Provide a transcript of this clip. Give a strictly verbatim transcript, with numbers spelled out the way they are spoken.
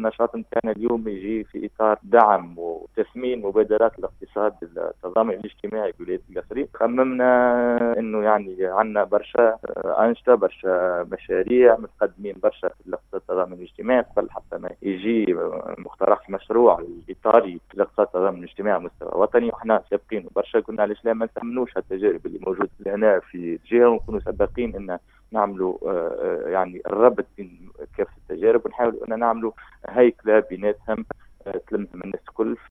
النشاط نتاعنا اليوم يجي في إطار دعم وتثمين مبادرات الاقتصاد التضامن الاجتماعي في ولاية القصرين. خممنا إنه يعني عندنا برشا أنشطة، برشا مشاريع متقدمين برشا في الاقتصاد التضامن الاجتماعي قبل حتى ما يجي مقترح مشروع الإطاري في الاقتصاد التضامن الاجتماعي على مستوى وطني، وإحنا سابقين برشا. كنا علاش لا ما نثمنوش التجارب اللي موجودة هنا في الجهة ونكونوا سابقين إن نعملوا يعني الربط بين كافة التجارب ونحاول أن نعملوا هيكلة بيناتهم تلمهم الناس الكل.